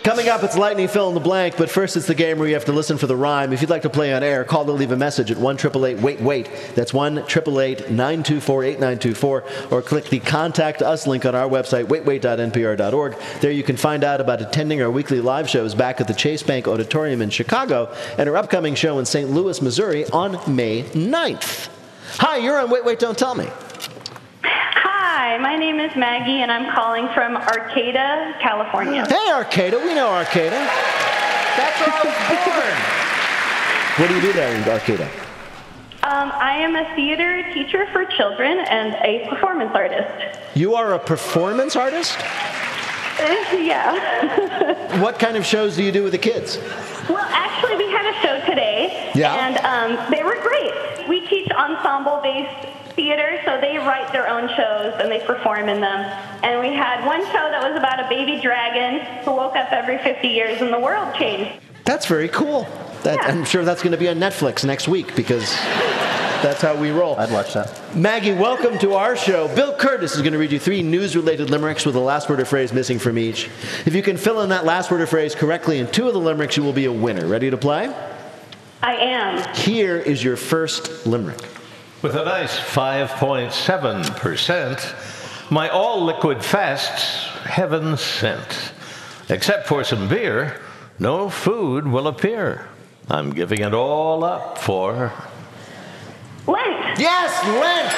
Coming up, it's Lightning Fill in the Blank, but first it's the game where you have to listen for the rhyme. If you'd like to play on air, call to leave a message at 1-888-WAIT-WAIT. That's 1-888-924-8924, or click the Contact Us link on our website, waitwait.npr.org. There you can find out about attending our weekly live shows back at the Chase Bank Auditorium in Chicago and our upcoming show in St. Louis, Missouri on May 9th. Hi, you're on Wait, Wait, Don't Tell Me. Hi, my name is Maggie, and I'm calling from Arcata, California. Hey, Arcata. We know Arcata. That's where I was born. What do you do there in Arcata? I am a theater teacher for children and a performance artist. You are a performance artist? Yeah. What kind of shows do you do with the kids? Well, actually, we had a show today, and they were great. We teach ensemble-based theater, so they write their own shows and they perform in them. And we had one show that was about a baby dragon who woke up every 50 years and the world changed. That's very cool. I'm sure that's going to be on Netflix next week because that's how we roll. I'd watch that. Maggie, welcome to our show. Bill Curtis is going to read you 3 news-related limericks with a last word or phrase missing from each. If you can fill in that last word or phrase correctly in 2 of the limericks, you will be a winner. Ready to play? I am. Here is your first limerick. With a nice 5.7%, my all-liquid fasts heaven sent. Except for some beer, no food will appear. I'm giving it all up for... Lent. Yes, Lent!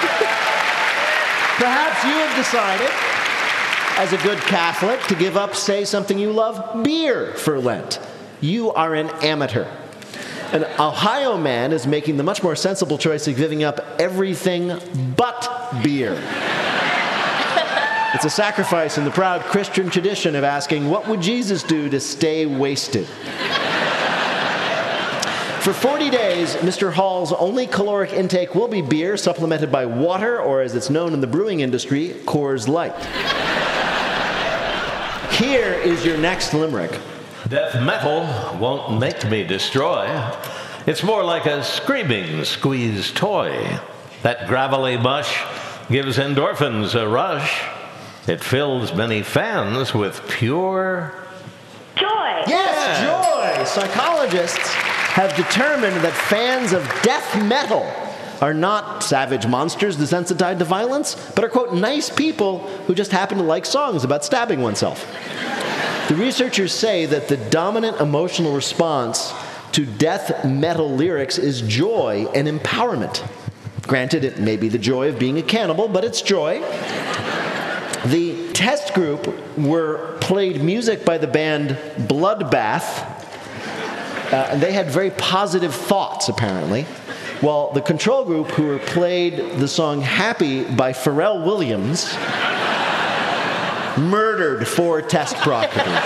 Perhaps you have decided, as a good Catholic, to give up, say, something you love, beer for Lent. You are an amateur. An Ohio man is making the much more sensible choice of giving up everything but beer. It's a sacrifice in the proud Christian tradition of asking, what would Jesus do to stay wasted? For 40 days, Mr. Hall's only caloric intake will be beer, supplemented by water, or as it's known in the brewing industry, Coors Light. Here is your next limerick. Death metal won't make me destroy. It's more like a screaming squeeze toy. That gravelly mush gives endorphins a rush. It fills many fans with pure... Joy. Yes, joy! Psychologists have determined that fans of death metal are not savage monsters desensitized to violence, but are, quote, nice people who just happen to like songs about stabbing oneself. The researchers say that the dominant emotional response to death metal lyrics is joy and empowerment. Granted, it may be the joy of being a cannibal, but it's joy. The test group were played music by the band Bloodbath, and they had very positive thoughts, apparently, while the control group, who were played the song Happy by Pharrell Williams, murdered 4 test prostitutes.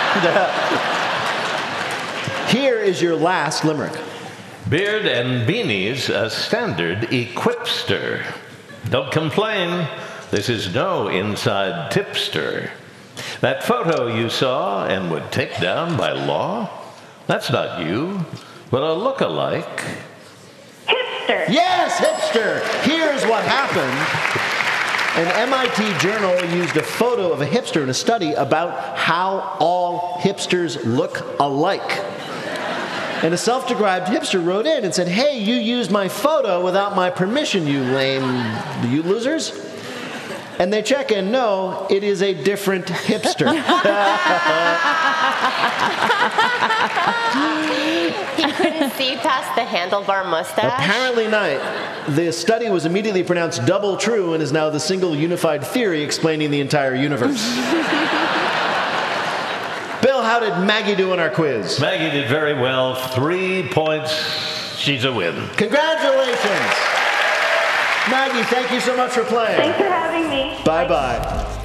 Here is your last limerick. Beard and beanies, a standard equipster. Don't complain, this is no inside tipster. That photo you saw and would take down by law, that's not you, but a look-alike. Hipster. Yes, hipster! Here's what happened. An MIT journal used a photo of a hipster in a study about how all hipsters look alike. And a self-described hipster wrote in and said, hey, you used my photo without my permission, you losers. And they check in, no, it is a different hipster. He couldn't see past the handlebar mustache? Apparently not. The study was immediately pronounced double true and is now the single unified theory explaining the entire universe. Bill, how did Maggie do in our quiz? Maggie did very well. 3 points. She's a win. Congratulations. Maggie, thank you so much for playing. Thanks for having me. Bye-bye.